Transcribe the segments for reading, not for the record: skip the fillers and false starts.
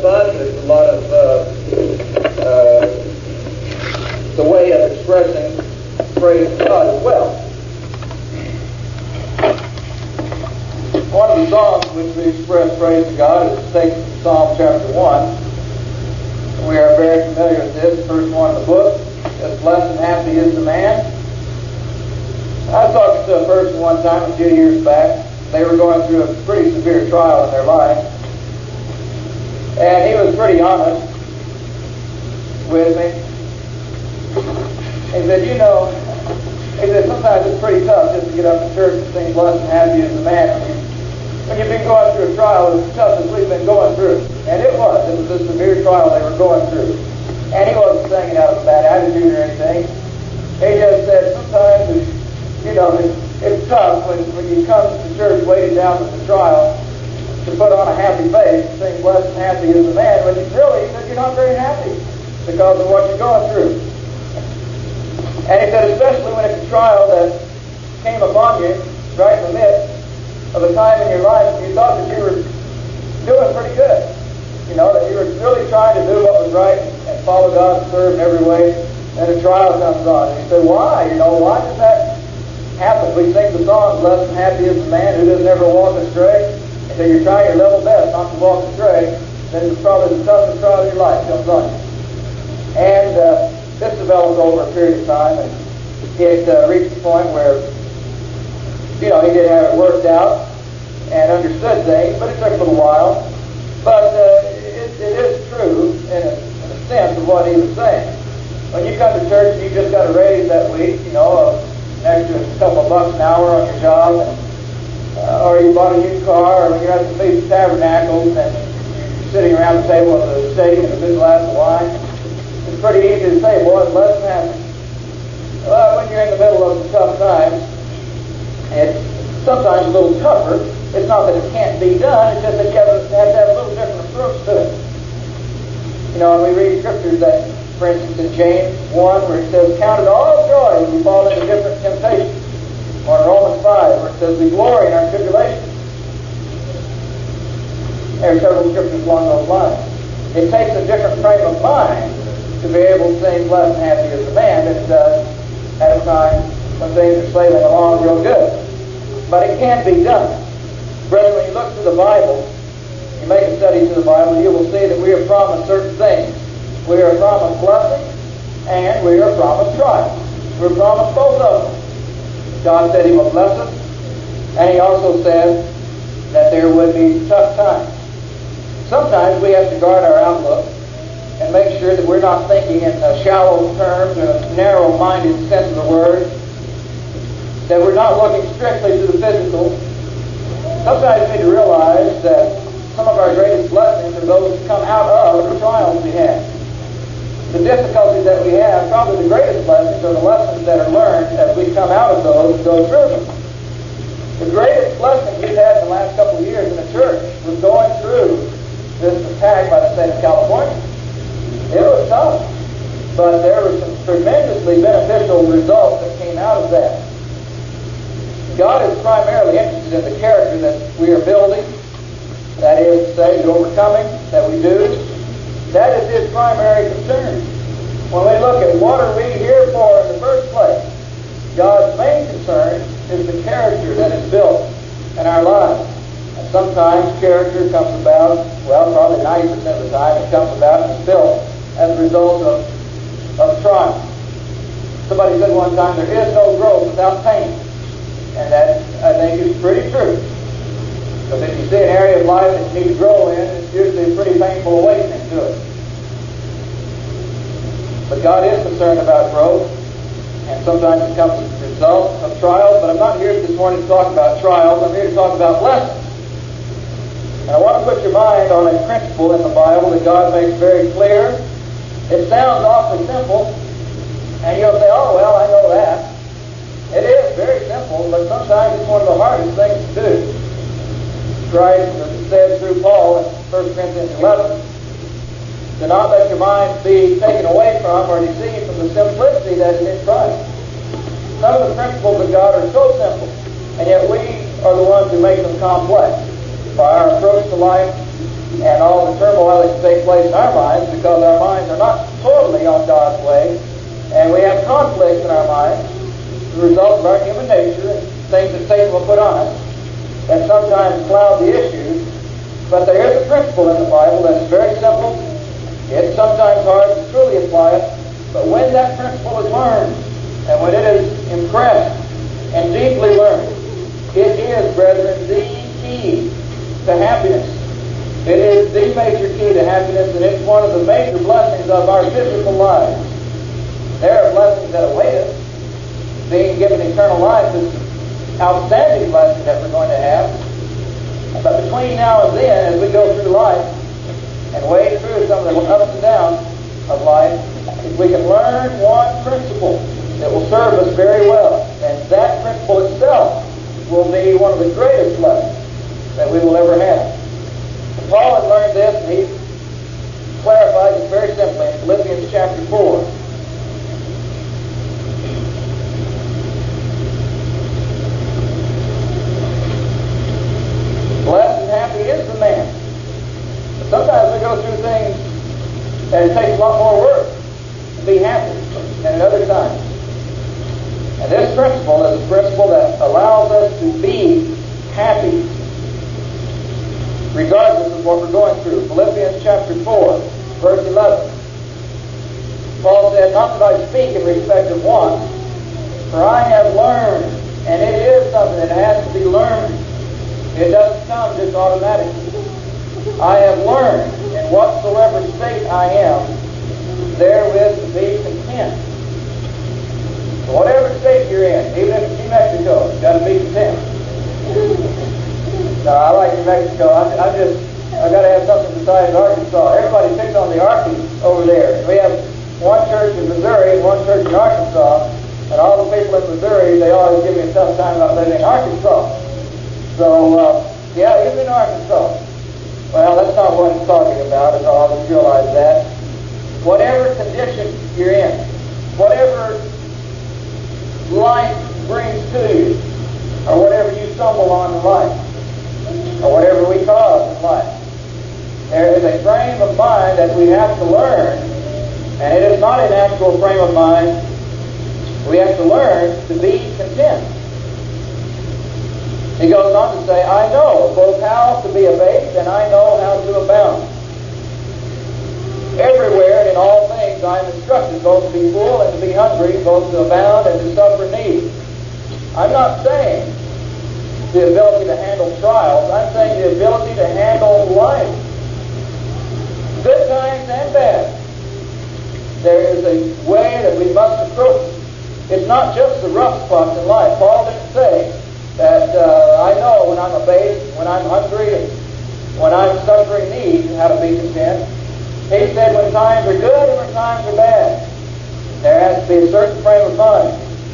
fun. There's a lot of the way of expressing praise to God as well. One of the songs which we express praise to God is taken from Psalm chapter 1. We are very familiar with this, the first one in the book. As blessed and happy is the man. I was talking to a person one time a few years back. They were going through a pretty severe trial in their life. And he was pretty honest with me. He said, sometimes it's pretty tough just to get up in church and sing blessed and happy is the man. When you've been going through a trial as tough as we've been going through. And it was a severe trial they were going through. And he wasn't saying it out of a bad attitude or anything. He just said sometimes it's tough when you come to church weighted down with the trial to put on a happy face and sing blessed and happy is the man when really you're not very happy because of what you're going through. And he said especially when it's a trial that came upon you right in the midst of a time in your life when you thought that you were doing pretty good. That you were really trying to do what was right and follow God and serve in every way, and a trial comes on. And he said, why? Why does that happen? We sing the song, blessed and happy is the man who doesn't ever walk astray. And so you're trying your level best not to walk astray, then it's probably the toughest trial of your life comes on you. And this developed over a period of time, and it reached the point where, he did have it worked out and understood things, but it took a little while. But it is true in a sense of what he was saying. When you come to church and you just got a raise that week, an extra couple of bucks an hour on your job, or you bought a new car, or when you're at the Feast of Tabernacles and you're sitting around the table of the steak and a good glass of wine, it's pretty easy to say, boy, blessed and happy. Well, when you're in the middle of some tough times, it's sometimes a little tougher. It's not that it can't be done, it's just that you have to have a little different approach to it. And we read scriptures that, for instance, in James 1, where it says, count it all joy when you fall into different temptations. Or in Romans 5, where it says, we glory in our tribulations. There are several scriptures along those lines. It takes a different frame of mind to be able to sing blessed and happy as a man than it does at a time when things are sailing along real good. But it can be done. Brethren, when you look through the Bible, you make a study through the Bible, you will see that we are promised certain things. We are promised blessing, and we are promised trial. We're promised both of them. God said He will bless us, and He also said that there would be tough times. Sometimes we have to guard our outlook and make sure that we're not thinking in shallow terms or a narrow-minded sense of the word, that we're not looking strictly to the physical. Sometimes we need to realize that some of our greatest blessings are those that come out of the trials we have. The difficulties that we have, probably the greatest blessings are the lessons that are learned as we come out of those and go through them. The greatest blessing we've had in the last couple of years in the church was going through this attack by the state of California. It was tough, but there were some tremendously beneficial results that came out of that. God is primarily interested in the character that we are building, that is to say, the overcoming that we do. That is His primary concern. When we look at what are we here for in the first place, God's main concern is the character that is built in our lives. And sometimes character comes about, probably 90% of the time it comes about and is built as a result of trial. Somebody said one time, there is no growth without pain. And that, I think, is pretty true. Because if you see an area of life that you need to grow in, it's usually a pretty painful awakening to it. But God is concerned about growth, and sometimes it comes as a result of trials. But I'm not here this morning to talk about trials. I'm here to talk about blessings. And I want to put your mind on a principle in the Bible that God makes very clear. It sounds awfully simple, and you'll say, oh, well, I know that. It is very simple, but sometimes it's one of the hardest things to do. Christ said through Paul in 1 Corinthians 11, do not let your minds be taken away from or deceived from the simplicity that is in Christ. Some of the principles of God are so simple, and yet we are the ones who make them complex by our approach to life, and all the turmoil that can take place in our minds, because our minds are not totally on God's way, and we have conflicts in our minds, the result of our human nature and things that Satan will put on us, that sometimes cloud the issues. But there is a principle in the Bible that's very simple. It's sometimes hard to truly apply it, but when that principle is learned, and when it is impressed and deeply learned, it is, brethren, the key to happiness. It is the major key to happiness, and it's one of the major blessings of our physical lives. There are blessings that await us. Being given eternal life is an outstanding blessing that we're going to have. But between now and then, as we go through life and wade through some of the ups and downs of life, if we can learn one principle that will serve us very well, and that principle itself will be one of the greatest blessings that we will ever have. Paul had learned this, and he clarifies it very simply in Philippians chapter 4. Blessed and happy is the man. But sometimes we go through things and it takes a lot more work to be happy than at other times. And this principle is a principle that allows us to be happy regardless of what we're going through. Philippians chapter 4, verse 11. Paul said, "Not that I speak in respect of want, for I have learned," and it is something that has to be learned. It doesn't come just automatically. "I have learned in whatsoever state I am, therewith to be content." So whatever state you're in, even if it's New Mexico, you've got to be content. No, I like New Mexico. I've got to have something besides Arkansas. Everybody picks on the Arkies over there. We have one church in Missouri and one church in Arkansas, and all the people in Missouri, they always give me a tough time about living in Arkansas. So, yeah, even in Arkansas. Well, that's not what I'm talking about at all. Just realize that. Whatever condition you're in, whatever life brings to you, or whatever you stumble on in life, or whatever we cause in life, there is a frame of mind that we have to learn, and it is not a natural frame of mind. We have to learn to be content. He goes on to say, "I know both how to be abased and I know how to abound. Everywhere and in all things I am instructed both to be full and to be hungry, both to abound and to suffer need." I'm not saying the ability to handle trials. I'm saying the ability to handle life. Good times and bad. There is a way that we must approach it. It's not just the rough spots in life. Paul didn't say that I know when I'm abased, when I'm hungry, and when I'm suffering need, how to be content. He said when times are good and when times are bad, there has to be a certain frame of mind.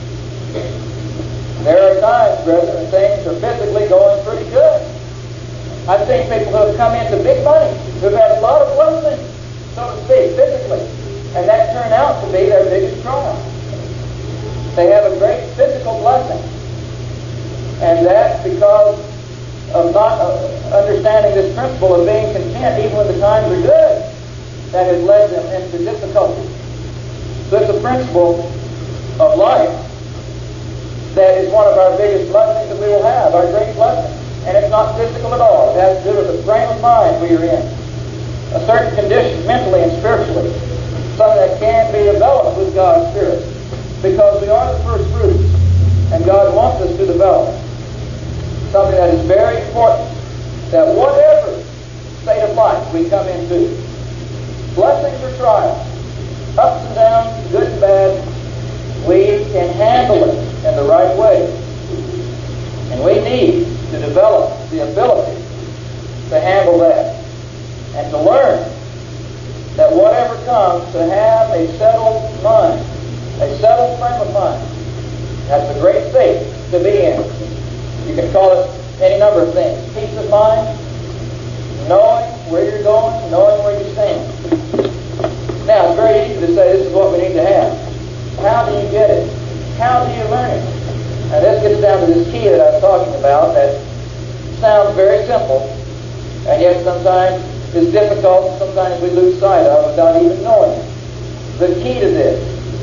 There are times, brethren, when things are physically going pretty good. I've seen people who have come into big money, who've had a lot of blessings, so to speak, physically, and that turned out to be their biggest trial. They have a great physical blessing, and that's because of not understanding this principle of being content even when the times are good, that has led them into difficulty. So it's a principle of life that is one of our biggest blessings that we will have, our great blessing. And it's not physical at all. It has to do with the frame of mind we are in. A certain condition, mentally and spiritually. Something that can be developed with God's Spirit. Because we are the first fruits, and God wants us to develop. Something that is very important, that whatever state of life we come into, blessings or trials, ups and downs, good and bad, we can handle it in the right way. And we need to develop the ability to handle that and to learn that whatever comes, to have a settled mind, a settled frame of mind. That's a great state to be in. You can call it any number of things. Peace of mind, knowing where you're going, knowing where you stand. Now, it's very easy to say this is what we need to have. How do you get it? How do you learn it? Now, this gets down to this key that I'm talking about that sounds very simple, and yet sometimes is difficult and sometimes we lose sight of without even knowing it. The key to this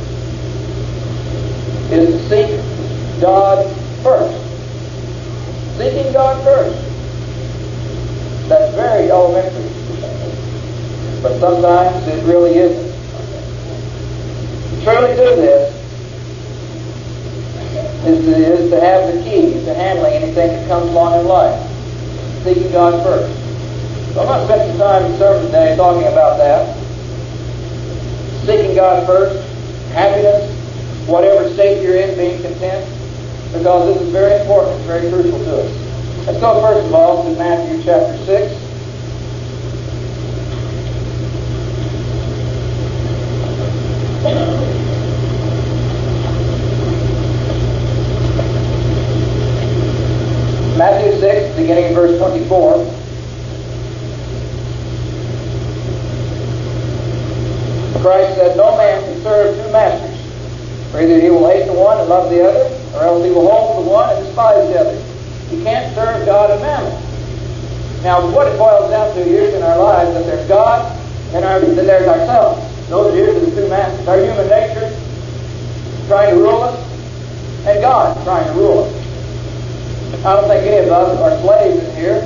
is to seek God first. Seeking God first. That's very elementary. But sometimes it really isn't. To truly do this is to have the key to handling anything that comes along in life. Seeking God first. So I'm going to spend some time in the sermon today talking about that. Seeking God first, happiness, whatever state you're in, being content, because this is very important, it's very crucial to us. Let's go first of all to Matthew chapter 6. Matthew 6, beginning in verse 24. Christ said, "No man can serve two masters, for either he will hate the one and love the other, or else he will hold to the one and despise the other. You can't serve God and mammon." Now, what it boils down to here in our lives, that there's God and then there's ourselves. Those are usually the two masters. Our human nature trying to rule us, and God trying to rule us. I don't think any of us are slaves in here.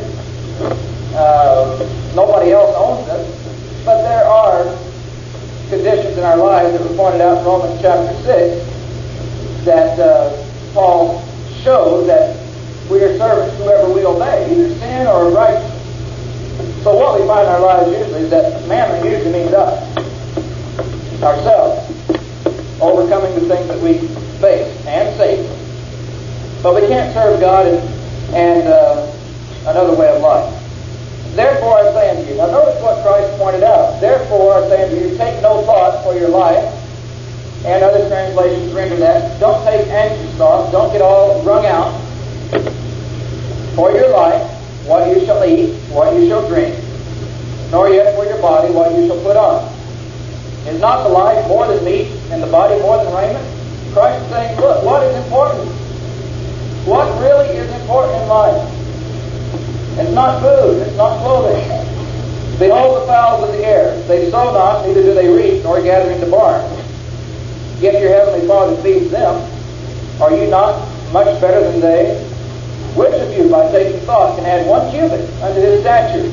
Nobody else owns us, but there are conditions in our lives that were pointed out in Romans chapter 6 that Paul showed that we are servants to whoever we obey, either sin or righteousness. So what we find in our lives usually is that mammon usually means us, ourselves, overcoming the things that we face, and Satan. But we can't serve God and another way of life. Therefore I say unto you, now notice what Christ pointed out. Therefore I say unto you, take no thought for your life. And other translations render that, don't take anxious thoughts, don't get all wrung out for your life, what you shall eat, what you shall drink, nor yet for your body, what you shall put on. Is not the life more than meat, and the body more than raiment? Christ is saying, look, what is important? What really is important in life? It's not food, it's not clothing. Behold the fowls of the air. They sow not, neither do they reap, nor gather into barns. Yet your heavenly Father feeds them. Are you not much better than they? Which of you, by taking thought, can add 1 cubit unto his stature?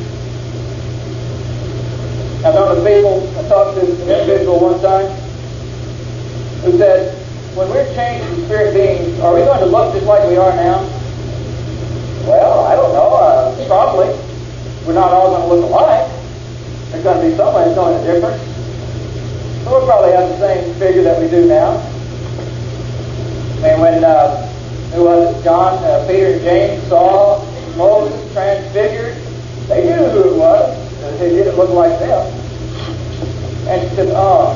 I know the people, I talked to an individual one time who said, when we're changed to spirit beings, are we going to look just like we are now? Well, I don't know. Probably. We're not all going to look alike. There's going to be somebody showing a difference. So we'll probably have the same figure that we do now. I mean, when, who was it? John, Peter and James saw Moses transfigured, they knew who it was. They didn't look like them. And she said, oh,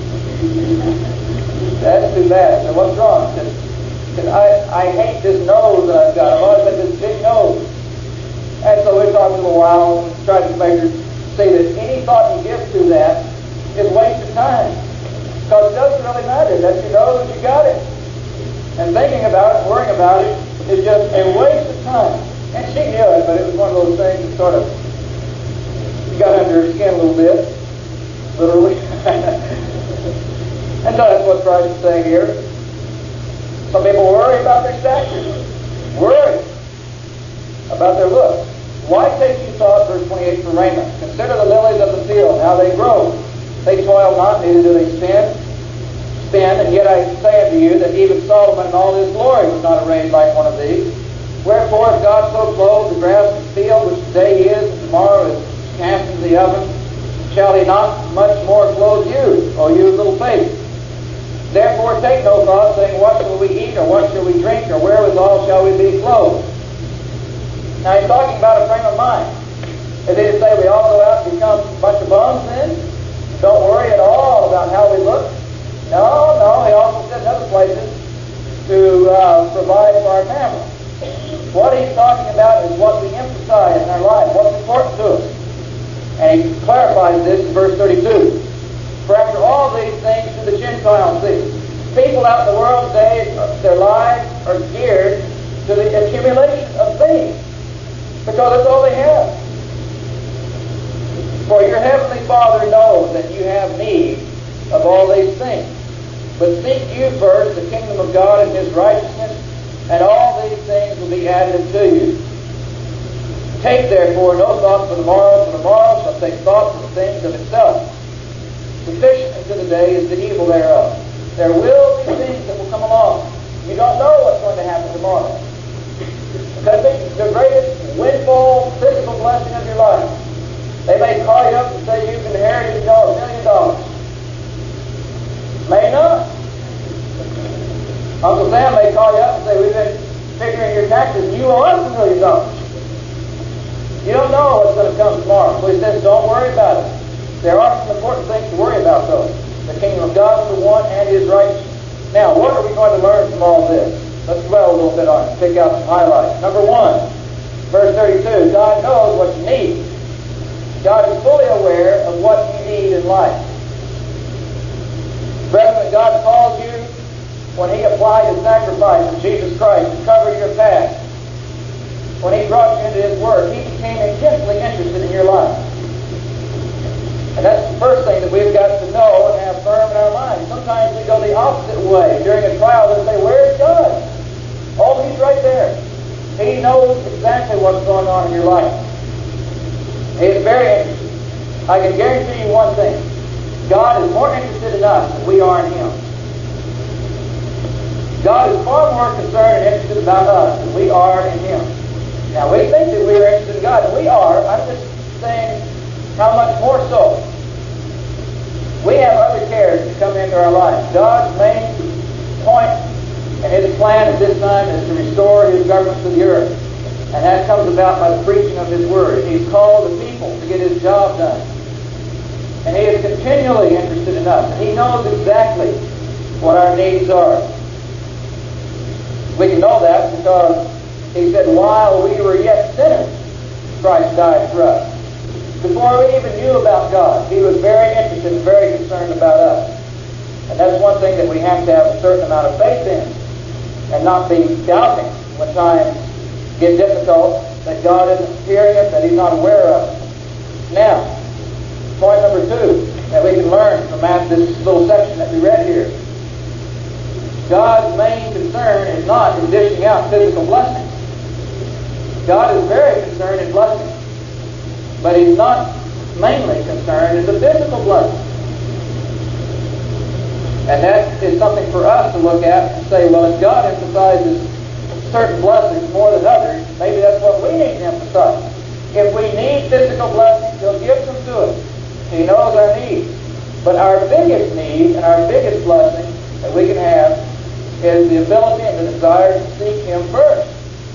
that's too bad. I said, what's wrong? She said, I hate this nose that I've got. I've always had this big nose. And so we talked a little while and tried to make her see that any thought you give to that is waste of time. Because it doesn't really matter that you know that you got it. And thinking about it, worrying about it, is just a waste of time. And she knew it, but it was one of those things that sort of got under her skin a little bit, literally. And so that's what Christ is saying here. Some people worry about their stature, worry about their looks. Why take you thought, verse 28, for raiment? Consider the lilies of the field, how they grow. They toil not, neither do they spin. And yet I say unto you that even Solomon in all his glory was not arrayed like one of these. Wherefore, if God so clothed the grass of the field, which today is, and tomorrow is cast into the oven, shall he not much more clothe you, O you of little faith? Therefore take no thought, saying, what shall we eat, or what shall we drink, or wherewithal shall we be clothed? Now he's talking about a frame of mind. Is he to say we all go out and become a bunch of bums then? Don't worry at all about how we look? No. He also said in other places to provide for our family. What he's talking about is what we emphasize in our life, what's important to us. And he clarifies this in verse 32. For after all these things do the Gentiles seek. People out in the world today, their lives are geared to the accumulation of things. Because that's all they have. that you have need of all these things. But seek you first the kingdom of God and His righteousness, and all these things will be added to you. Take therefore no thought for the morrow shall take thought for the things of itself. Sufficient unto the day is the evil thereof. There will be things that will come along. You don't know what's going to happen tomorrow. It could be the greatest windfall, physical blessing of your life. They may call you up and say you've inherited $1 million. May not. Uncle Sam may call you up and say, we've been figuring your taxes and you owe us $1 million. You don't know what's going to come tomorrow. So he says, don't worry about it. There are some important things to worry about, though. The kingdom of God for one and His righteousness. Now, what are we going to learn from all this? Let's dwell a little bit on it. Pick out some highlights. Number 1, verse 32. God knows what you need. God is fully aware of what you need in life. Brethren, God called you when He applied His sacrifice of Jesus Christ to cover your past. When He brought you into His Word, He became intensely interested in your life. And that's the first thing that we've got to know and have firm in our minds. Sometimes we go the opposite way. During a trial, they say, where's God? Oh, He's right there. He knows exactly what's going on in your life. He is very interested. I can guarantee you one thing. God is more interested in us than we are in Him. God is far more concerned and interested about us than we are in Him. Now, we think that we are interested in God, and we are. I'm just saying how much more so. We have other cares that come into our lives. God's main point and His plan at this time is to restore His government to the earth. And that comes about by the preaching of His Word. He's called the people to get His job done. And He is continually interested in us. And He knows exactly what our needs are. We can know that because He said, while we were yet sinners, Christ died for us. Before we even knew about God, He was very interested and very concerned about us. And that's one thing that we have to have a certain amount of faith in and not be doubting when times get difficult, that God isn't hearing us, that He's not aware of us. Now, point number 2 that we can learn from this little section that we read here. God's main concern is not in dishing out physical blessings. God is very concerned in blessings. But He's not mainly concerned in the physical blessing. And that is something for us to look at and say, well, if God emphasizes certain blessings more than others, maybe that's what we need to emphasize. If we need physical blessings, He'll give them to us. He knows our needs. But our biggest need and our biggest blessing that we can have is the ability and the desire to seek Him first.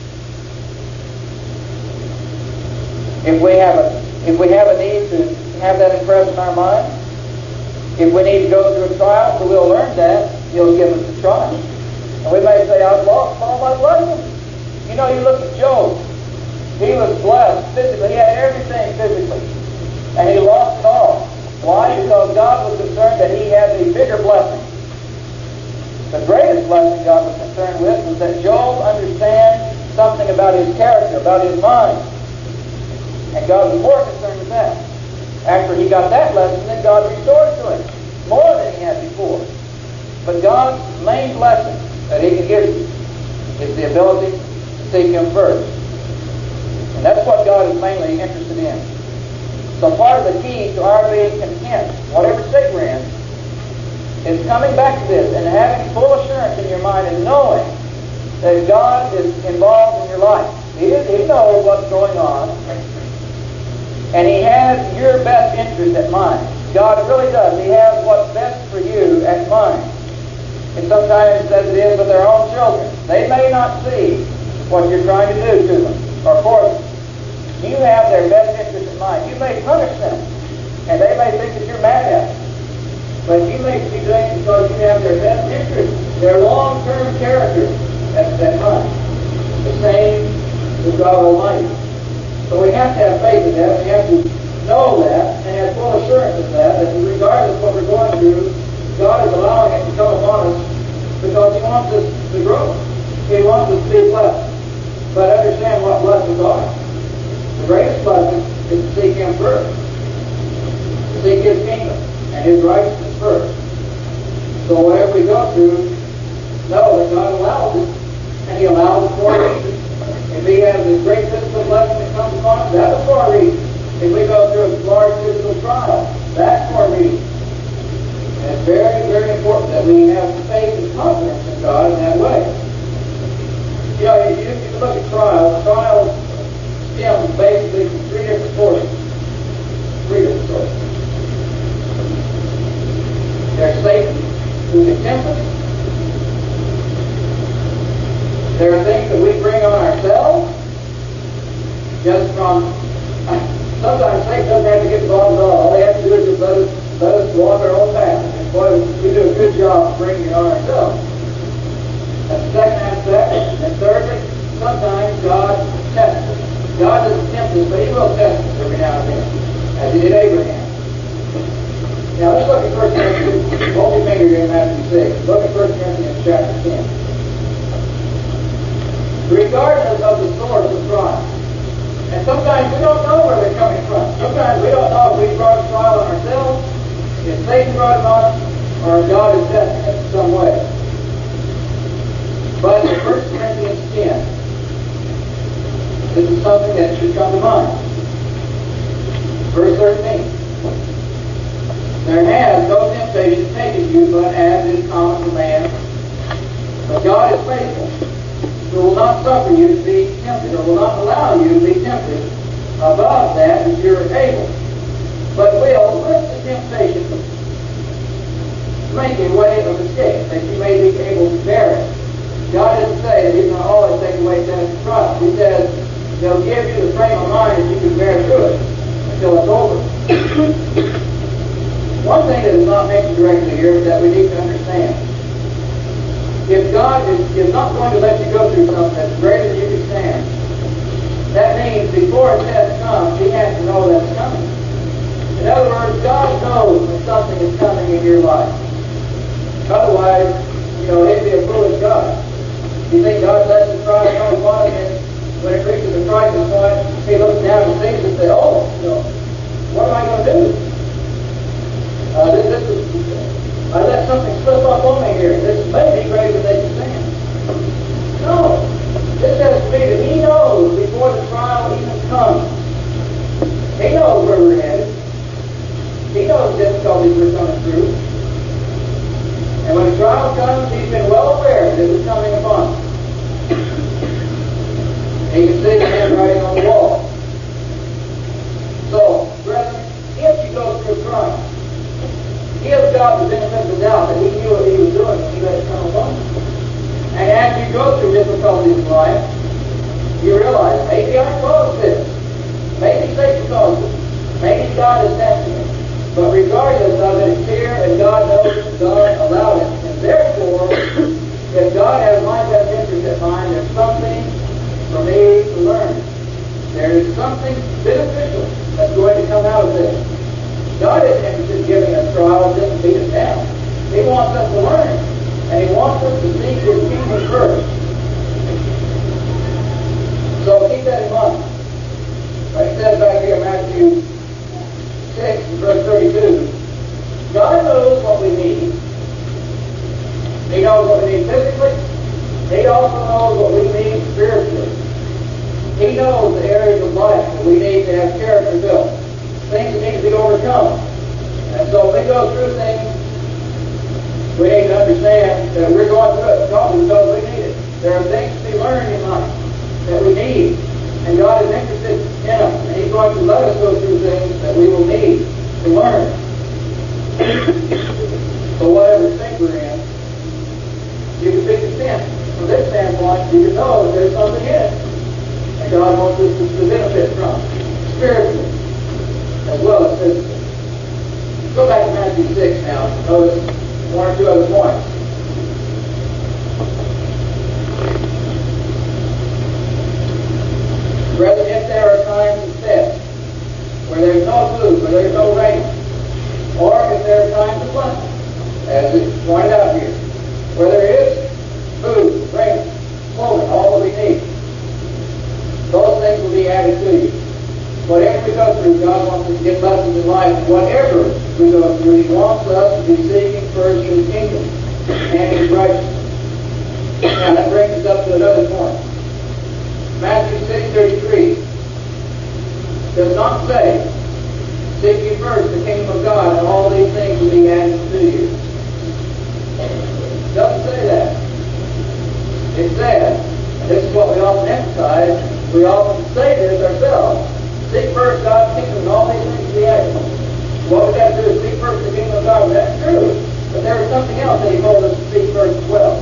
If we have a need to have that impressed in our mind, if we need to go through a trial, so we'll learn that, He'll give us the trial. And we may say, I've lost all my blessings. You know, you look at Job. He was blessed physically. He had everything physically. And he lost it all. Why? Because God was concerned that he had the bigger blessing. The greatest blessing God was concerned with was that Job understands something about his character, about his mind. And God was more concerned with that. After he got that lesson, then God restored to him more than he had before. But God's main blessing that He can give you is the ability to seek Him first. And that's what God is mainly interested in. So part of the key to our being content, whatever state we're in, is coming back to this and having full assurance in your mind and knowing that God is involved in your life. He knows what's going on. And He has your best interest at mind. God really does. He has what's best for you at mind. And sometimes, as it is with their own children, they may not see what you're trying to do to them or for them. You have their best interest in mind. You may punish them, and they may think that you're mad at them. But you may be doing it because you have their best interest, their long-term character at mind. The same with God Almighty. So we have to have faith in that. We have to know that and have full assurance of that regardless of what we're going through, God is allowing it to come upon us because He wants us to grow. He wants us to be blessed. But understand what blessings are. The greatest blessing is to seek Him first. To seek His kingdom. and His righteousness first. So whatever we go through, know that God allows it, and He allows it for a reason. If He has this great physical blessing that comes upon us, that's for a reason. If we go through a large physical trial, that's for a reason. And it's very, very important that we have faith and confidence in God in that way. You know, if you look at trials stem basically from three different sources. There's Satan, who can tempt us. There are things that we bring on ourselves just from, sometimes Satan doesn't have to get involved at all. All he has to do is just let us go on our own path. And boy, we do a good job of bringing it on ourselves. That's the second aspect. And thirdly, sometimes God tests us. God doesn't tempt us, but He will test us every now and then, as He did Abraham. Now let's look at 1 Corinthians. Hold your finger here in Matthew 6. Look at 1 Corinthians chapter 10. Regardless of the source of trial. And sometimes we don't know where they're coming from. Sometimes we don't know if we brought a trial on ourselves, if Satan brought it on us, or if God is testing us in some way. But in 1 Corinthians 10, this is something that should come to mind. Verse 13. There has no temptation taken you but as is common to man. But God is faithful, who will not suffer you to be tempted, or will not allow you to be tempted above that which you are able, but will, with the temptation, make a way of escape, that you may be able to bear it. God doesn't say that He's going to always take away test and trial. He says He'll give you the frame of mind that you can bear through it until it's over. One thing that is not mentioned directly here is that we need to understand. If God is not going to let you go through something that's greater than you can stand, that means before a test comes, He has to know that's coming. In other words, God knows when something is coming in your life. Otherwise, He'd be a foolish God. You think God lets the trial come upon Him, and when it reaches the crisis point, He looks down and sees and says, what am I going to do? I let something slip up on me here. This may be greater than they can stand. No. This says to me that He knows before the trial even comes. He knows where we're headed. He knows the difficulties we're coming through. And when the trial comes, He's been well aware that it was coming upon us. He can see the handwriting on the wall. So, brethren, if you go through a trial, give God the benefit of the doubt that He knew what He was doing when He let it come upon you. And as you go through difficulties in life, you realize, maybe I caused this. Maybe Satan caused it. Maybe God is testing it. But regardless of it, it's here, and God knows God allowed it. And therefore, if God has my best interest at mind, there's something for me to learn. There is something beneficial that's going to come out of this. God isn't interested in giving us trials just to beat us down. He wants us to learn. And He wants us to seek His kingdom first. So keep that in mind. Like it says back here in Matthew 6 and verse 32, God knows what we need. He knows what we need physically. He also knows what we need spiritually. He knows the areas of life that we need to have character built. Things that need to be overcome. And so if we go through things, we need to understand that we're going through it probably because we need it. There are things to be learned in life that we need. And God is interested in us. And He's going to let us go through things that we will need to learn. So whatever state we're in, you can be content. From this standpoint, you can know that there's something in it. And God wants us to benefit from it, spiritually, as well as physically. Go back to Matthew 6 now. Notice one or two other points. Brethren, if there are times of test where there's no food, where there's no rain, or if there are times of plenty, as it's pointed out here, where there is food, raiment, clothing, all that we need, those things will be added to you. Whatever we go through, God wants us to get lessons in life. Whatever we go through, He wants us to be seeking first His kingdom and His righteousness. Now that brings us up to another point. Matthew 6:33 does not say, "Seek ye first the kingdom of God, and all these things will be added to you." It doesn't say that. It says, and this is what we often emphasize, we often say this ourselves, seek first God's kingdom, and all these things will be added. What we got to do is seek first the kingdom of God. Well, that's true. But there was something else that He told us to seek first as well.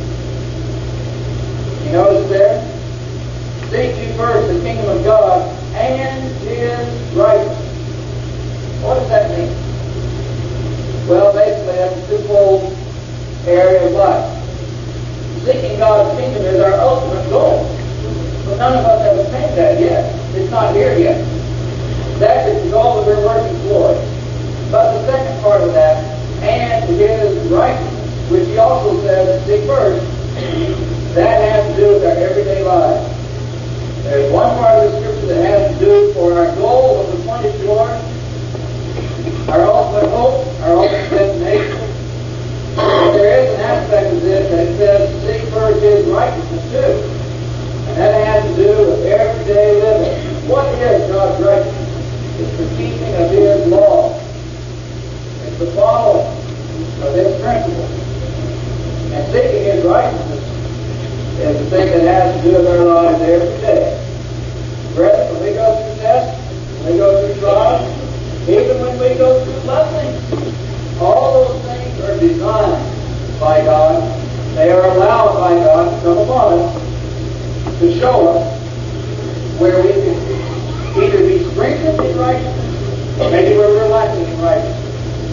You notice there? Seek ye first the kingdom of God and His righteousness. What does that mean? Well, basically, that's a twofold area of life. Seeking God's kingdom is our ultimate goal. But none of us have attained that yet. It's not here yet. That is the goal that we're working toward. But the second part of that, and His righteousness, which He also says, seek first, that has to do with our everyday lives. There's one part of the Scripture that has to do for our goal of the pointed toward, our ultimate hope, our ultimate destination. But there is an aspect of this that says, seek first His righteousness too. And that has to do with everyday living. What is God's righteousness? It's the keeping of His law. It's the following of His principles. And seeking His righteousness is the thing that has to do with our lives every day. Brethren, when we go through tests, when we go through trials, even when we go through blessings, all those things are designed by God. They are allowed by God to come upon us to show us where we can either be strengthened in righteousness or maybe where we're lacking in righteousness.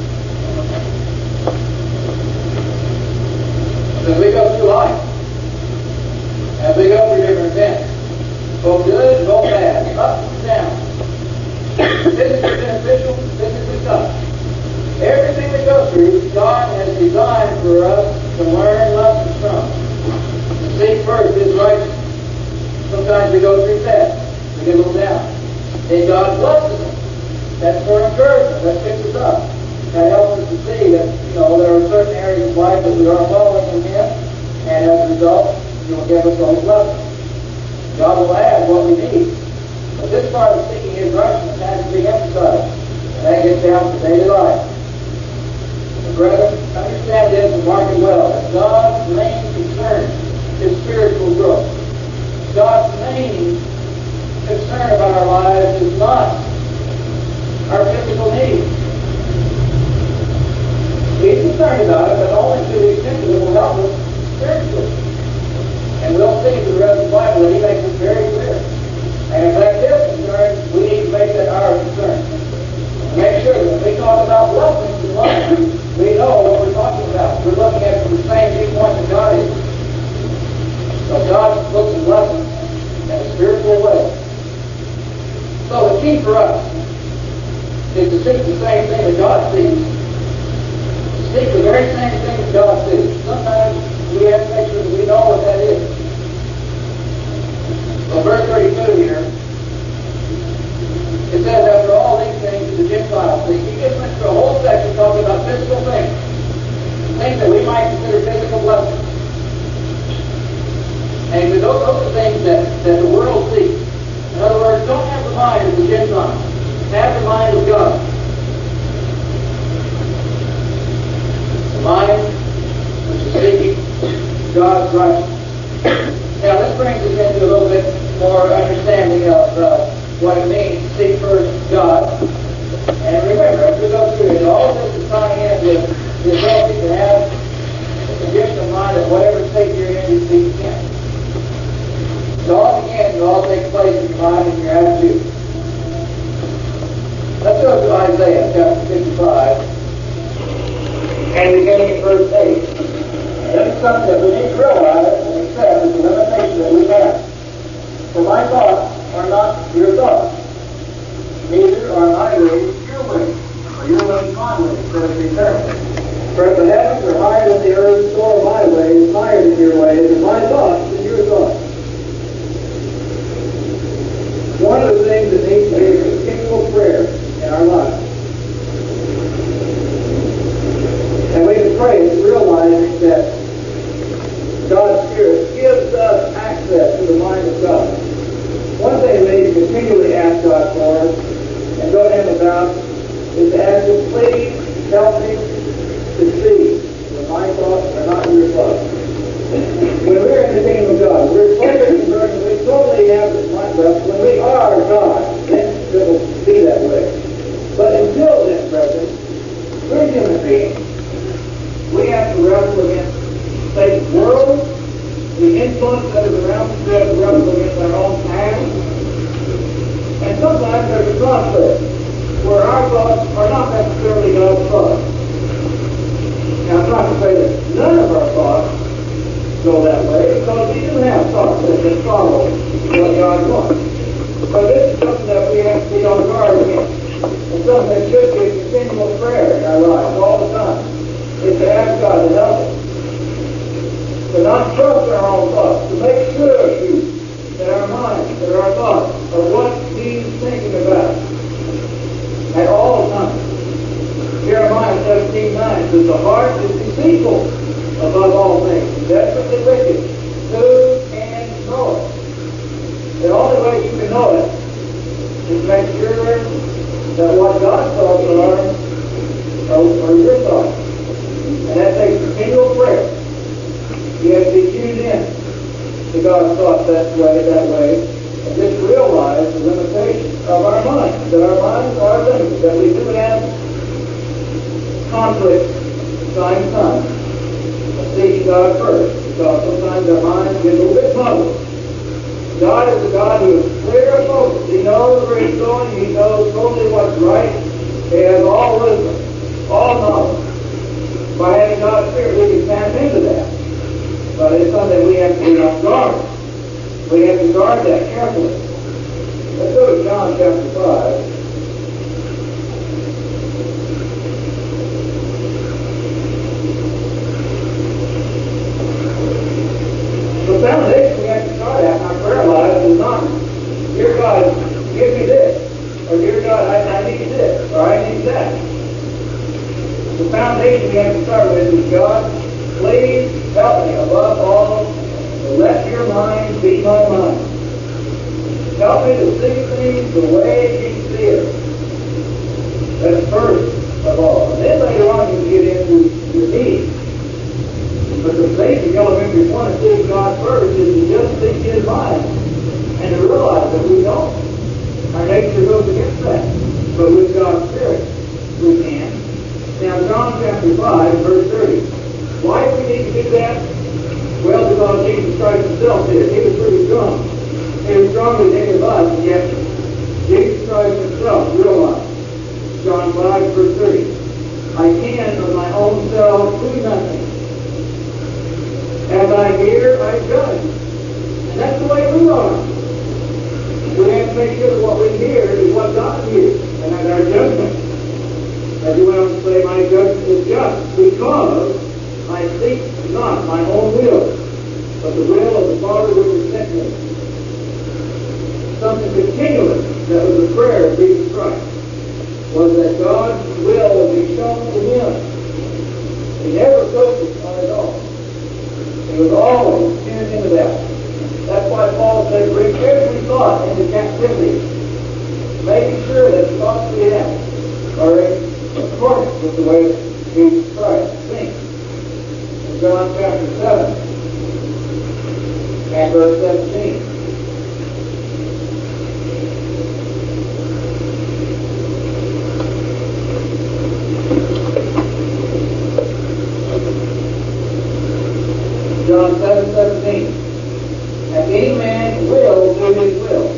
As we go through life, as we go through different events, both good and both bad, up and down, physically beneficial, physically tough. Everything we go through, God has designed for us to learn lessons from. To seek first His righteousness. Sometimes we go through tests, we get a little down. Then God blesses us. That's for encouragement. That picks us up. That helps us to see that, there are certain areas of life that we are following in Him, and as a result, He will give us those blessings. God will add what we need. But this part of seeking His righteousness has to be emphasized. And that gets down to daily life. But brethren, understand this and mark it well, that God's main concern is spiritual growth. God's main concern about our lives is not our physical needs. He's concerned about it, but only to the extent that it will help us spiritually. And we'll see through the rest of the Bible that He makes it very clear. And in fact, His concern, we need to make that our concern. Make sure that when we talk about blessings in life, we know what we're talking about. We're looking at it from the same viewpoint that God is. So God looks at blessings in a spiritual way. So the key for us is to seek the same thing that God sees. To seek the very same thing that God sees. Sometimes we have to make sure that we know what that is. So verse 32 here, it says, after all these things, the Gentiles seek. He just went through a whole section talking about physical things. Things that we might consider physical blessings. And those are things that the world seeks. In other words, don't have the mind of the Gentiles. Have the mind of God. The mind which is seeking God's righteousness. Now, this brings us into a little bit more understanding of what it means to seek first God. And remember, as we go through it, all of this is tying in with the ability to have a condition of mind of whatever state you're in, you seek Him. It all begins, it all takes place in your mind and your attitude. Let's go to Isaiah chapter 55, and beginning in verse 8. And this is something that we need to realize and accept as a limitation that we have. For my thoughts are not your thoughts, neither are my ways your ways, or your ways my ways, says the Eternal. For if the heavens are higher than the earth, so are my ways higher than your ways, and my thoughts than your thoughts. One of the things that needs to be a continual prayer in our lives. And we can pray realizing that God's Spirit gives us access to the mind of God. One thing we need to continually ask God for and go to Him about is to ask Him, please help me to see that my thoughts are not your thoughts. When we're in the kingdom of God, we're totally converted, we totally have this mind. Well, when we are God, then it will be that way. But until then, brethren, we're human beings. We have to wrestle against Satan's world, the influence that is around us, we have to wrestle against our own past. And sometimes there's a conflict where our thoughts are not necessarily God's thoughts. Now, I'm not to say that none of our thoughts go that way, because we do have thoughts that can follow what God wants. But this is something that we have to be on guard against. And something that should be a continual prayer in our lives all the time, is to ask God to help us. To not trust our own thoughts, to make sure that our minds, that our thoughts are what He's thinking about at all times. Jeremiah 17:9 says, the heart is deceitful above all things, and desperately wicked. Who can know it? The only way you can know it is to make sure that what God's thoughts are your thoughts. And that takes continual prayer. You have to be tuned in to God's thoughts that way, and just realize the limitation of our minds, that our minds are limited, that we do have conflict time to time. Seeking God first, because sometimes our minds get a little bit muddled. God is a God who is clear of focus. He knows where He's going. He knows totally what's right. He has all wisdom, all knowledge. By having God's Spirit, we can tap into that. But it's something we have to be on guard. We have to guard that carefully. Let's go to John chapter 5. The foundation we have to start at in our prayer life is not, dear God, give me this, or dear God, I need this, or I need that. The foundation we have to start with is, God, please help me above all to let your mind be my mind. Help me to see things the way you see it. That's first of all. And then later on you get into your needs. But the basic elementary point of seeing God first is to just seek His mind and to realize that we don't. Our nature goes against that. But with God's Spirit, we can. Now, John chapter 5, verse 30. Why do we need to do that? Well, because Jesus Christ Himself did. He was pretty strong. He was stronger than any of us, and yet Jesus Christ Himself realized. John 5, verse 30. I can of my own self do nothing. As I hear, I judge. And that's the way we are. We have to make sure that what we hear is what God hears, and that's our judgment. As He went on to say, my judgment is just, because I seek not my own will, but the will of the Father which has sent me. Something continuous that was the prayer of Jesus Christ was that God's will would be shown to Him. He never focused on His own. He was always tuned into that. That's why Paul said, bring every thought into captivity, making sure that the thoughts we have are in accordance with the way that Jesus Christ thinks. In John chapter 7 and verse 17. John 7:17. If any man will do his will.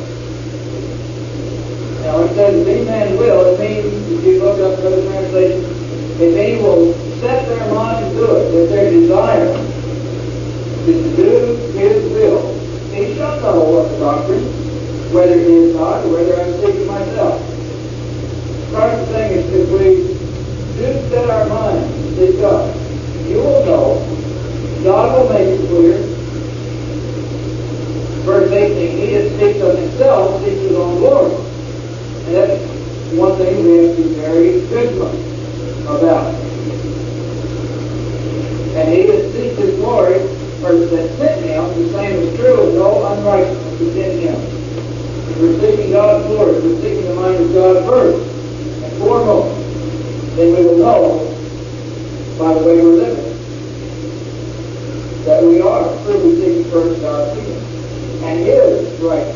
Now it says if any man will, it means, if you look up other translations, if any will set their mind to do it, if their desire is to do His will, He shall know what the doctrine, whether it is God or whether I'm seeking myself. First thing is, if we do set our minds to seek God, you will know. God will make it clear. Verse 18, He that speaks of Himself speaks His own glory. we have to be very vigilant about. And he that seeks his glory, or that sent him, the same is true, and no unrighteousness is in him. If we're seeking God's glory, if we're seeking the mind of God first and foremost, then we will know by the way we're living that we are truly seeking first God's kingdom and His righteousness.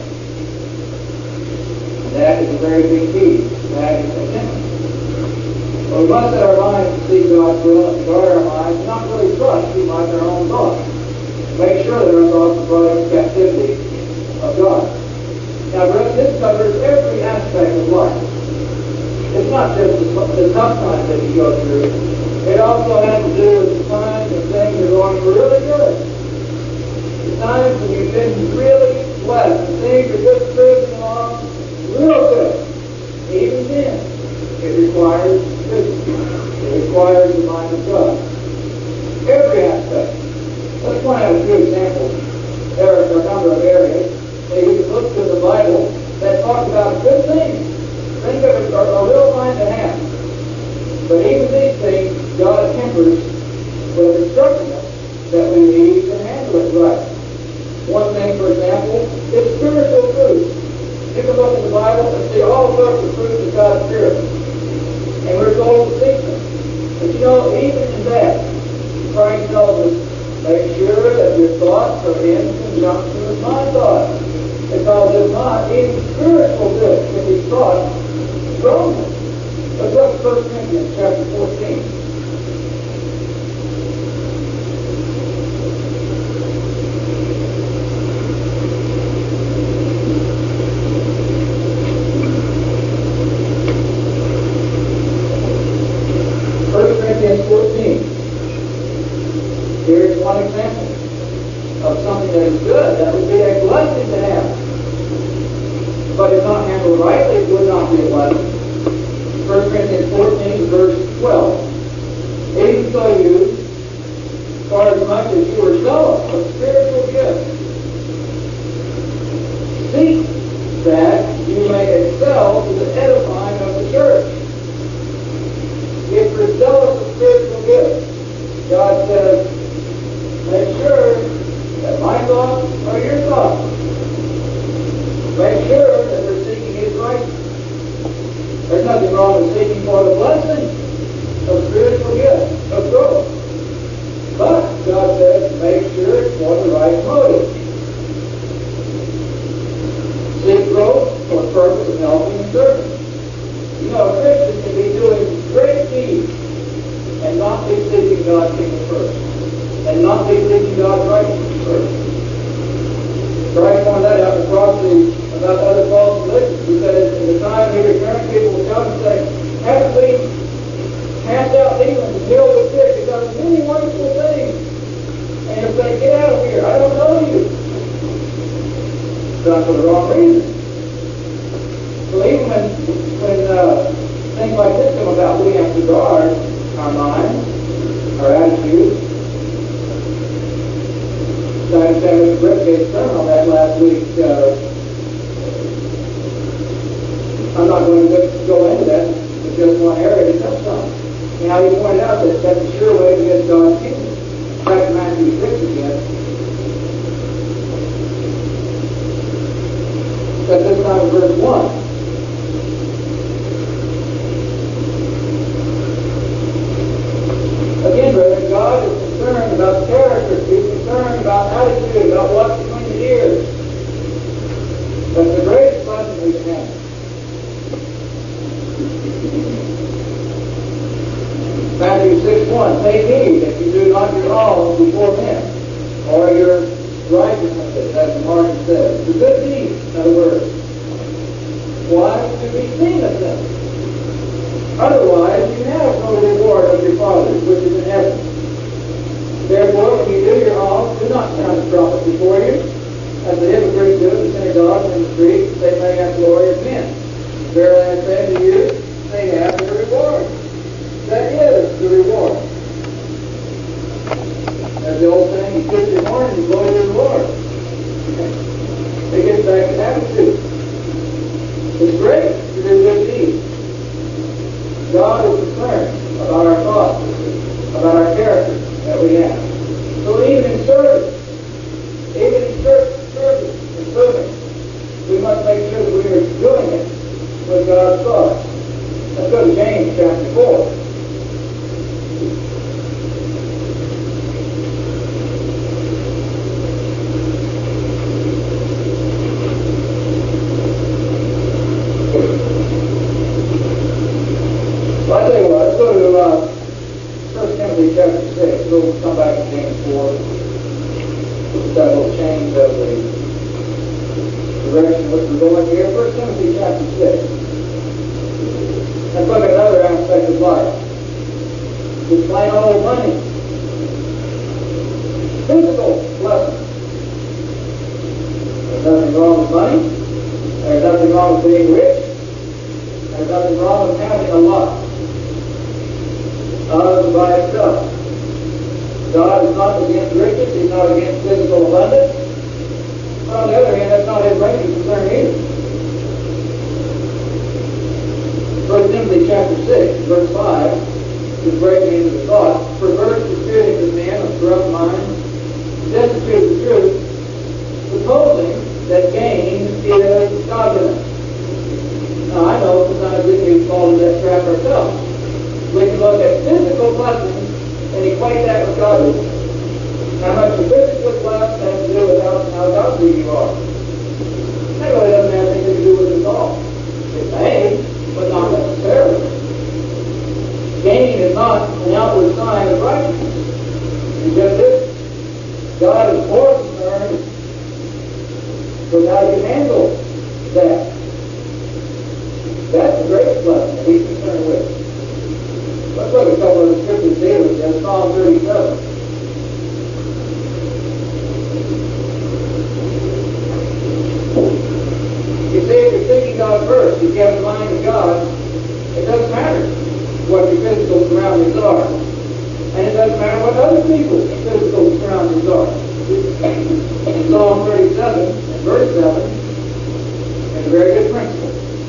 That is a very big key. That is contentment. But we must set our minds to see God's will and guard our minds, and not really trust too much our own thoughts. Make sure that our thoughts are brought into captivity of God. Now, brethren, this covers every aspect of life. It's not just the tough times that you go through. It also has to do with the times when things are going really good. The times when you've been really blessed and things are just cruising along real good. Even then, it requires wisdom. It requires the mind of God. Every aspect. Let's point out a few examples. There are a number of areas that you can look to the Bible that talk about good things. Things that are real fine to have. But even these things, God tempers with instructing us that we need to handle it right. One thing, for example, is spiritual food. You can look in the Bible and see all sorts of fruits of God's Spirit. And we're told to seek them. But you know, even in that, Christ tells us, make sure that your thoughts are in conjunction with my thoughts. Because if not, even spiritual good can be thought wrongly. Let's look at 1 Corinthians chapter 14. Here's one example of something that is good, that would be a blessing to have. But if not handled rightly, it would not be a blessing. 1 Corinthians 14, verse 12. Even so you, for as much as you are zealous of spiritual gifts, seek that you may excel to the edifying of the church. If you're zealous of spiritual gifts, God says, make sure that my thoughts are your thoughts. Make sure that we're seeking His righteousness. There's nothing wrong with seeking for the blessing of spiritual gifts, of growth. But God says, make sure it's for the right motive. Seek growth for the purpose of helping and serving. You know, a Christian can be doing great deeds and not be seeking God's kingdom first. And not be seeking God's righteousness first. Christ pointed that out in the prophecy about other false religions. He said, in the time He returns, people will come and say, haven't we cast out demons and healed the sick and done many wonderful things? And he'll say, get out of here, I don't know you. Done for the wrong reason. So even when things like this come about, we have to guard our minds, our attitudes. I understand Mr. Britt gave a sermon on that last week. I'm not going to go into that, but just one area to touch on. And how he pointed out that that's a sure way to get God's kingdom. Back to Matthew 6 again. But this time in verse 1. Again, brethren, God is concerned about character. He's concerned about attitude, about what's between the ears. That's the greatest blessing we can have. Matthew 6:1. Take heed that you do not your alms before men, or your righteousness, as the margin says. The good deeds, in other words. Why? To be seen of them. Otherwise, you have no reward of your Father, which is in heaven. Therefore, when you do your alms, do not sound the trumpet before you, as the hypocrites do in the synagogues and in the streets, they may have glory of men. Verily I say to you, they have their reward. That is the reward. As the old saying, you kiss your horn and you blow your reward. It gets back to attitude. It's great to do good deeds. God is concerned about our thoughts, about our character that we have. So even in service, and serving, we must make sure that we are doing it with God's thoughts. Let's go to James chapter 4. Well, I tell you what, let's go to 1 Timothy chapter 6. We'll come back to James 4. That will change of the direction which we're going here. 1 Timothy chapter 6. Let's look at another aspect of life. Just plain old money. Physical blessing. There's nothing wrong with money. There's nothing wrong with being rich. There's nothing wrong with having a lot. By itself. God is not against riches. He's not against physical abundance. But on the other hand, that's not his main concern either. 1 Timothy chapter 6, verse 5, is breaking into the thought, perverse the spirit of men of corrupt minds, destitute of the truth, supposing that gain is godliness. Now, I know sometimes we can fall into that trap ourselves. We can look at physical blessings and equate that with godliness. How much the physically blessed has to do with how godly you are. That really doesn't have anything to do with it at all. It may, but not necessarily. Gaining is not an outward sign of righteousness. It just isn't. God is more concerned with how you handle that. That's the greatest blessing that he's concerned with. Let's look at a couple of the scriptures dealing with Psalm 37. You see, if you're seeking God first, if you have the mind of God, it doesn't matter what your physical surroundings are. And it doesn't matter what other people's physical surroundings are. In Psalm 37 and verse 7, there's a very good principle.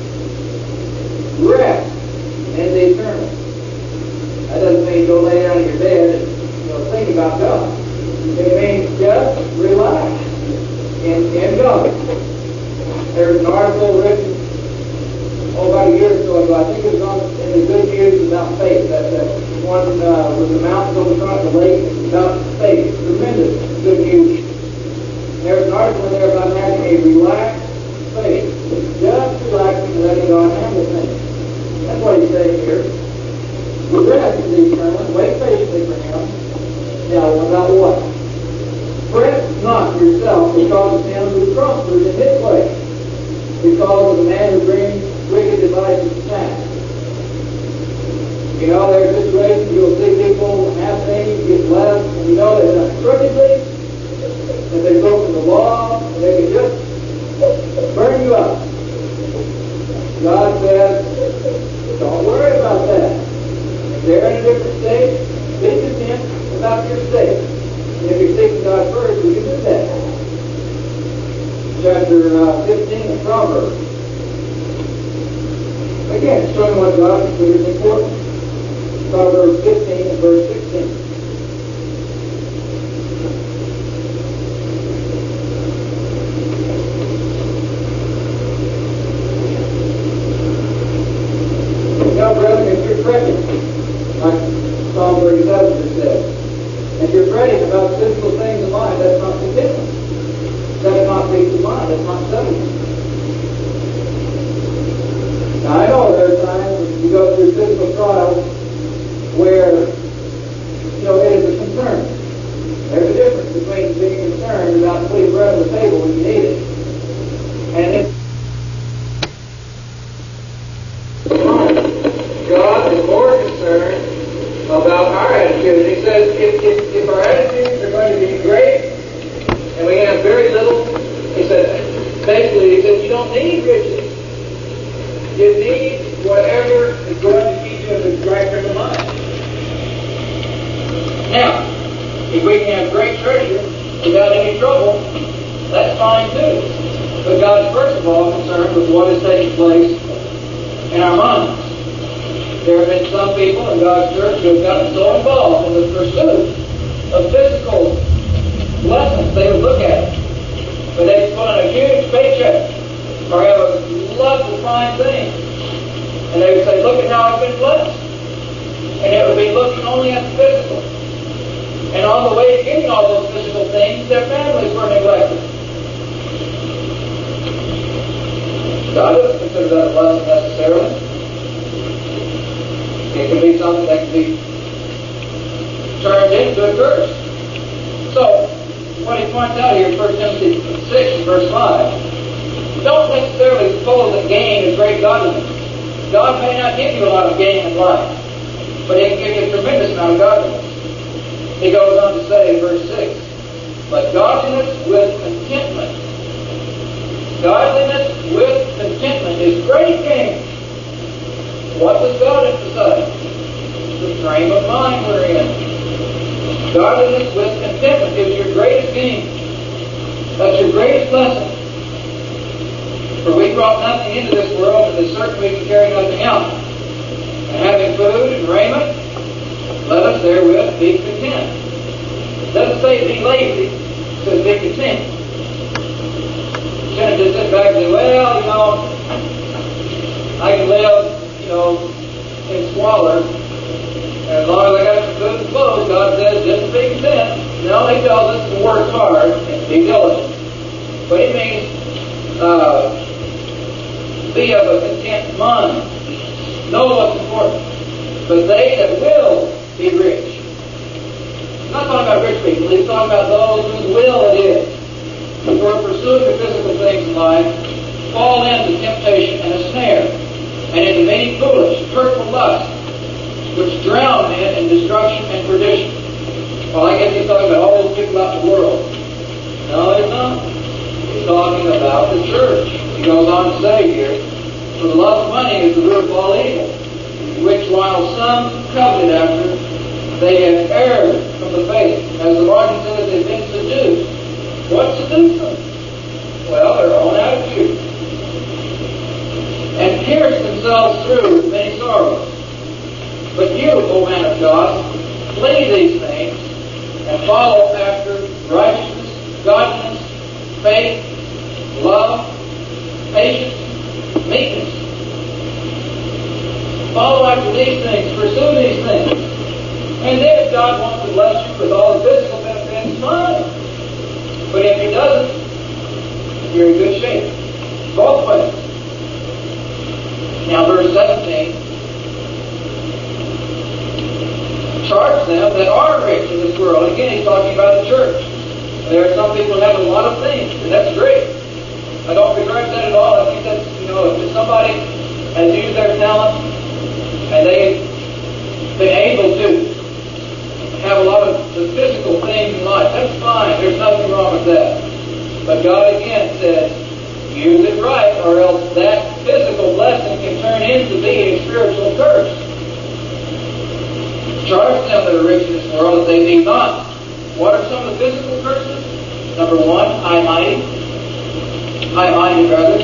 Rest in the eternal. That doesn't mean go lay down in your bed and think about God. It means just relax in God. There's an article written about a year or so ago. I think it was in the Good News about faith. That one with the mountains on the front of the lake about faith. Tremendous good news. There's an article in there about having a relaxed faith. Just relaxing and letting God handle things. That's what he's saying here. Rest in the eternal, wait patiently for him. Now, about what? Fret not yourself because of him who prospers in his way, because of the man who brings wicked devices to pass. You know, there's situations you'll see people have things, get blessed, and you know they've done crookedly, that they've broken the law, and they can just burn you up. God says, don't worry about that. They're in a different state. Be content about your state. And if you're seeking God first, you can do that. Chapter 15 of Proverbs. Again, showing what God considers important. Proverbs 15 and verse 16. Now, brethren, if you're fretting, like Psalm 37 just said, if you're fretting about physical things in life, that's not contentment. That's not peace of mind. That's not settlement. Now, I know there are times when you go through physical trials where, it is a concern. There's a difference between being concerned about putting bread on the table when you need it, and if God is more concerned about our attitude. He says if our attitudes are going to be great and we have very little, he said you don't need riches. You need whatever is going to keep you in the right frame of mind. Now, if we can have great treasure without any trouble, that's fine too. But God is first of all concerned with what is taking place in our minds. There have been some people in God's church who have gotten so involved in the pursuit of physical blessings, they would look at it. But they put on a huge paycheck or have a lot of fine things. And they would say, look at how I've been blessed. And it would be looking only at the physical. And on the way to getting all those physical things, their families were neglected. God doesn't consider that a blessing necessarily. It can be something that can be turned into a curse. So, what he points out here in 1 Timothy 6, verse 5, don't necessarily suppose that gain is great godliness. God may not give you a lot of gain in life, but He can give you a tremendous amount of godliness. He goes on to say in verse 6, but godliness with contentment. Godliness with contentment is great gain. What does God emphasize? The frame of mind we're in. Godliness with contentment is your greatest gain. That's your greatest blessing. For we brought nothing into this world, and is certain we can carry nothing out. And having food and raiment, let us therewith be content. It doesn't say be lazy, it says be content. You can't just sit back and say, well, I can live, in squalor. And as long as I got some food and clothes, God says, just be content. No, He tells us to work hard and be diligent. But it means be of a content mind. Know what's important. But they that will be rich. He's not talking about rich people. He's talking about those whose will it is. Who are pursuing the physical things in life, fall into temptation and a snare, and into many foolish, hurtful lusts, which drown men in destruction and perdition. Well, I guess he's talking about all those people out in the world. No, he's not. He's talking about the church. He goes on to say here, for the love of money is the root of all evil, which while some coveted after, they have erred from the faith. As the margin says, they've been seduced. What seduced them? Well, their own attitude. And pierced themselves through with many sorrows. But you, O man of God, flee these things, and follow after righteousness, godliness, faith, love, patience, meekness. Follow after these things, pursue these things. And then if God wants to bless you with all the physical benefits, fine. But if He doesn't, you're in good shape. Both ways. Now verse 17, charge them that are rich in this world. Again, he's talking about the church. There are some people who have a lot of things, and that's great. I don't begrudge that at all. I think that's, if somebody has used their talent and they've been able to have a lot of the physical things in life, that's fine. There's nothing wrong with that. But God again says, use it right, or else that physical blessing can turn into being a spiritual curse. Charge them that are rich in this world that they need not. What are some of the physical curses? Number one, high-minded rather.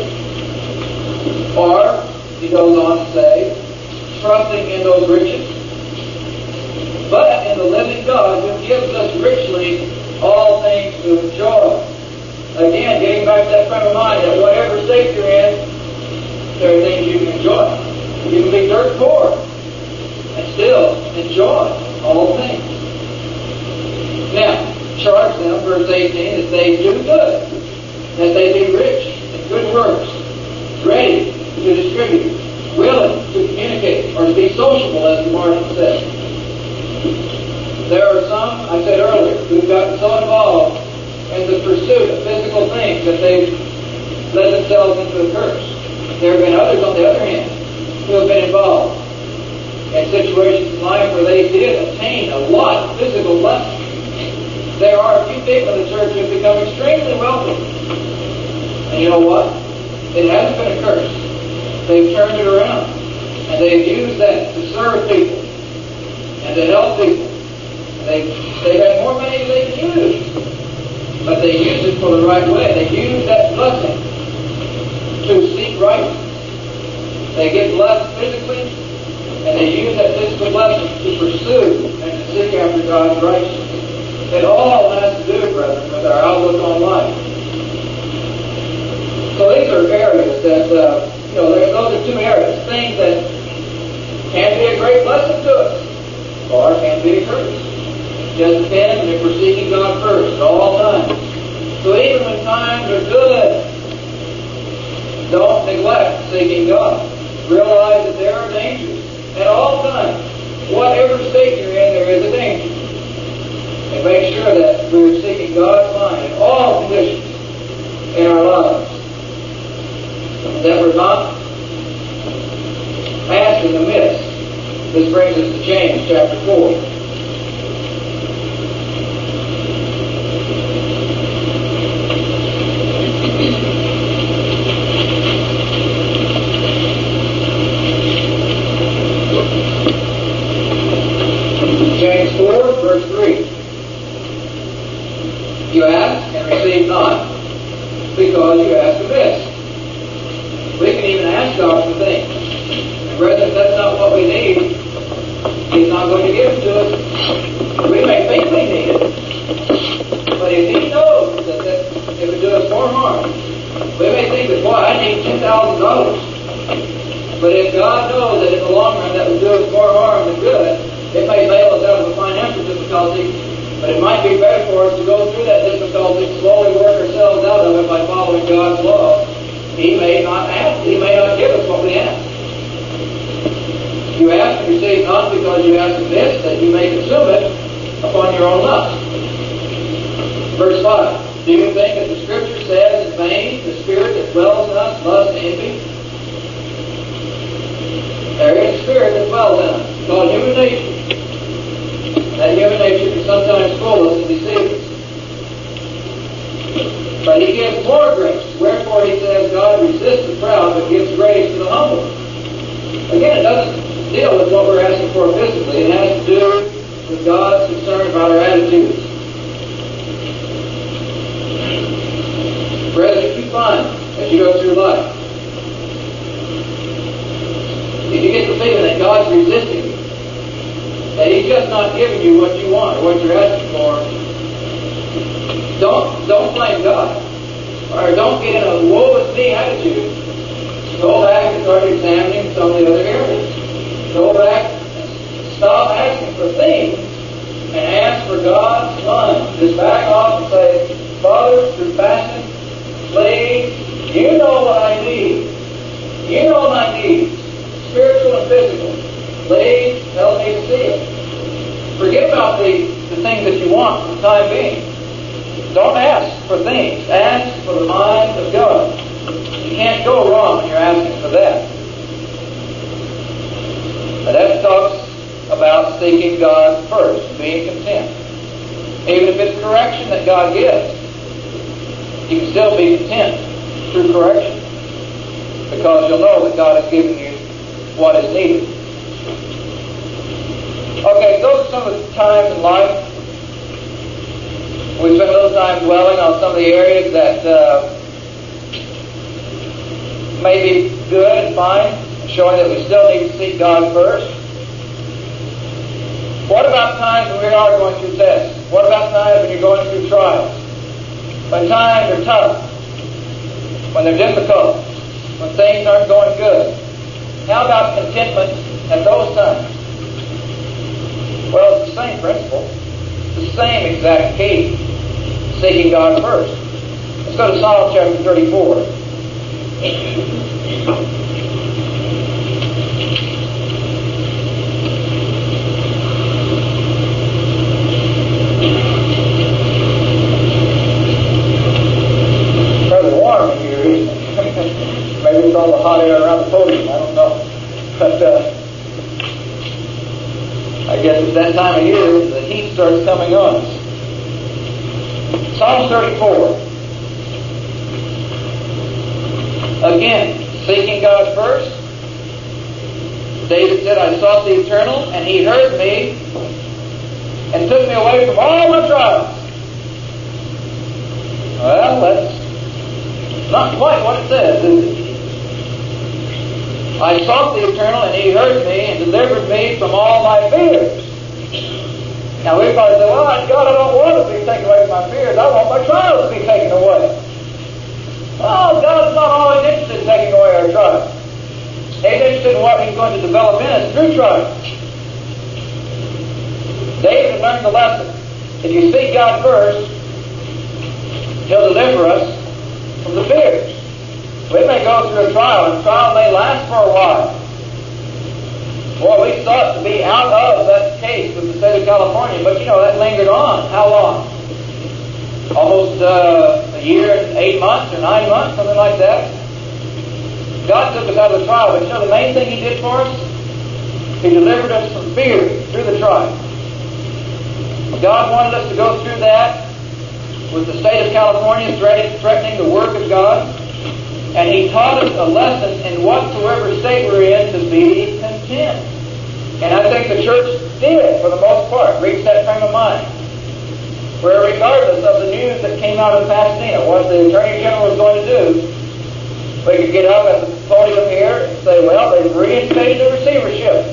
Or, he goes on to say, trusting in those riches. But in the living God who gives us richly all things to enjoy. Again, getting back to that frame of mind, that whatever state you're in, there are things you can enjoy. You can be dirt poor and still enjoy all things. Now, charge them, verse 18, that they do good, that they be rich in good works, ready to distribute, willing to communicate, or to be sociable, as the Martin said. There are some, I said earlier, who've gotten so involved in the pursuit of physical things that they've led themselves into a curse. There have been others, on the other hand, who have been involved in situations in life where they did obtain a lot of physical blessings. There are a few people in the church who have become extremely wealthy. And you know what? It hasn't been a curse. They've turned it around. And they've used that to serve people and to help people. They've had more money than they can use. But they use it for the right way. They use that blessing to seek righteousness. They get blessed physically, And they use that physical blessing to pursue and to seek after God's righteousness. It all has to do, brethren, with our outlook on life. So these are areas that, those are two areas. Things that can be a great blessing to us, or can be a curse. It just depends if we're seeking God first at all times. So even when times are good, don't neglect seeking God. Realize that there are dangers at all times. Whatever state you're in, there is a danger. And make sure that we're seeking God's mind in all conditions in our lives. That we're not passing amiss. This brings us to James chapter 4. James 4, verse 3. You ask and receive not, because you ask amiss. We can even ask God for things. And brethren, if that's not what we need, He's not going to give it to us. We may think we need it, but if He knows that it would do us more harm, we may think that, boy, I need $10,000. But if God knows that in the long run that would do us more harm than good, it may bail us out of a financial difficulty, but it might be better for us to go through that difficulty, slowly work ourselves out of it by following God's law. He may not give us what we ask. You ask and receive not because you ask amiss, that you may consume it upon your own lust. Verse 5. Do you think that the Scripture says in vain, the Spirit that dwells in us loves envy? There is a spirit that dwells in us, called human nature. That human nature can sometimes fool us and deceive us. But He gives more grace. Wherefore He says, God resists the proud, but gives grace to the humble. Again, it doesn't deal with what we're asking for physically. It has to do with God's concern about our attitudes. Brethren, you find as you go through life, if you get the feeling that God's resisting you, that He's just not giving you what you want or what you're asking for, don't blame God. Or don't get in a woe is me attitude. Go back and start examining some of the other areas. Go back and stop asking for things and ask for God's mind. Just back off and say, Father, through fasting, please, you know what I need. You know my needs, spiritual and physical. Please help me to see it. Forget about the things that you want for the time being. Don't ask for things. Ask for the mind of God. You can't go wrong when you're asking for that. But that talks about seeking God first, being content. Even if it's correction that God gives, you can still be content through correction, because you'll know that God is giving you what is needed. Okay, those are some of the times in life. We spent a little time dwelling on some of the areas that may be good and fine, showing that we still need to seek God first. What about times when we are going through tests? What about times when you're going through trials? When times are tough, when they're difficult, when things aren't going good? How about contentment at those times? Well, it's the same principle. It's the same exact key. Seeking God first. Let's go to Psalm chapter 34. Rather warm in here, isn't it? Maybe it's all the hot air around the podium. I don't know. But I guess it's that time of year the heat starts coming on us. Psalm 34. Again, seeking God first. David said, I sought the Eternal, and He heard me and took me away from all my trials. Well, that's not quite what it says, is it? I sought the Eternal, and He heard me and delivered me from all my fears. Now we probably say, well, God, I don't want to be taken away from my fears. I want my trials to be taken away. Well, God's not always interested in taking away our trials. He's interested in what He's going to develop in us through trials. David learned the lesson. If you seek God first, He'll deliver us from the fears. We may go through a trial, and the trial may last for a while. Boy, we sought to be out of that case with the state of California, but that lingered on. How long? Almost a year and 8 months or 9 months, something like that. God took us out of the trial, but the main thing He did for us? He delivered us from fear through the trial. God wanted us to go through that with the state of California threatening the work of God. And He taught us a lesson in whatsoever state we're in to be content. And I think the church did, for the most part, reach that frame of mind, where regardless of the news that came out of Pasadena, what the Attorney General was going to do, we could get up at the podium here and say, well, they've reinstated the receivership.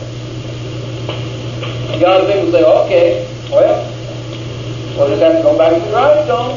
And God's people say, okay, well, we'll just have to go back to the grindstone.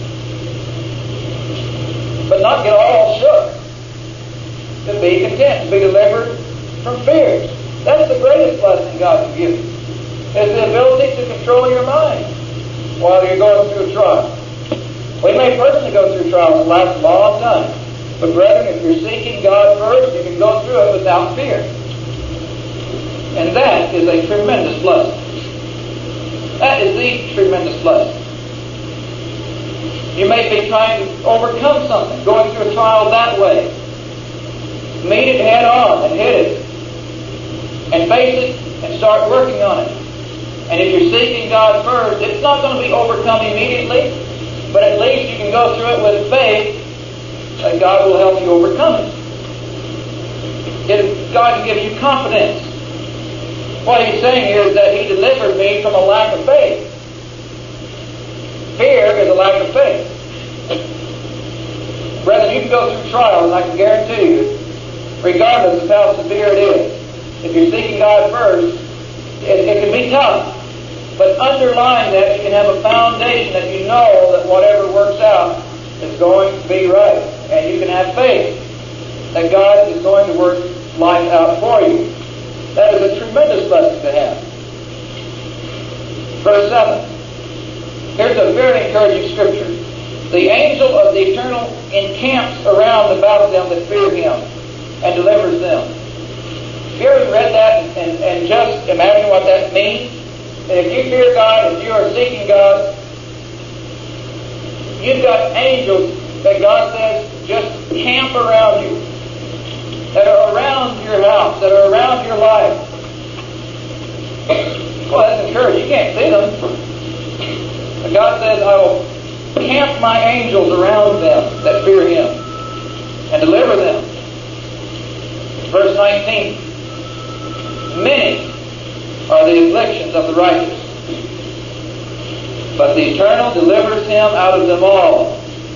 But not get all shook. To be content, to be delivered from fears. That's the greatest blessing God can give you. Is the ability to control your mind while you're going through a trial. We may personally go through trials that last a long time. But brethren, if you're seeking God first, you can go through it without fear. And that is a tremendous blessing. That is the tremendous blessing. You may be trying to overcome something, going through a trial that way. Meet it head on and hit it. And face it and start working on it. And if you're seeking God first, it's not going to be overcome immediately, but at least you can go through it with faith that God will help you overcome it. God can give you confidence. What He's saying here is that He delivered me from a lack of faith. Fear is a lack of faith. Brethren, you can go through trials, and I can guarantee you, regardless of how severe it is, if you're seeking God first, it can be tough. But underlying that, you can have a foundation that you know that whatever works out is going to be right. And you can have faith that God is going to work life out for you. That is a tremendous blessing to have. Verse 7. Here's a very encouraging scripture. The angel of the Eternal encamps around about them that fear Him and delivers them. Have you ever read that and just imagine what that means? And if you fear God, if you are seeking God, you've got angels that God says just camp around you, that are around your house, that are around your life. Well, that's encouraging. You can't see them. But God says, I will camp my angels around them that fear Him and deliver them. Verse 19. Many are the afflictions of the righteous, but the Eternal delivers him out of them all.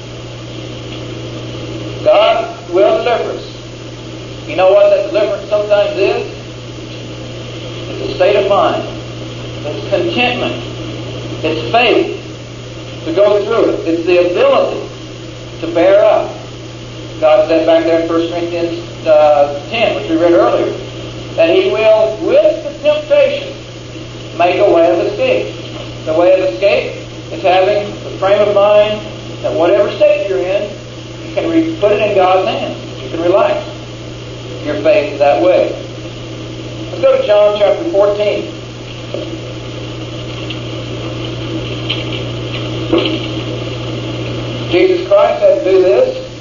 God will deliver us. You know what that deliverance sometimes is? It's a state of mind. It's contentment. It's faith to go through it. It's the ability to bear up. God said back there in 1 Corinthians 10, which we read earlier, that He will, with the temptation, make a way of escape. The way of escape is having the frame of mind that whatever state you're in, you can put it in God's hands. You can relax your faith that way. Let's go to John chapter 14. Jesus Christ had to do this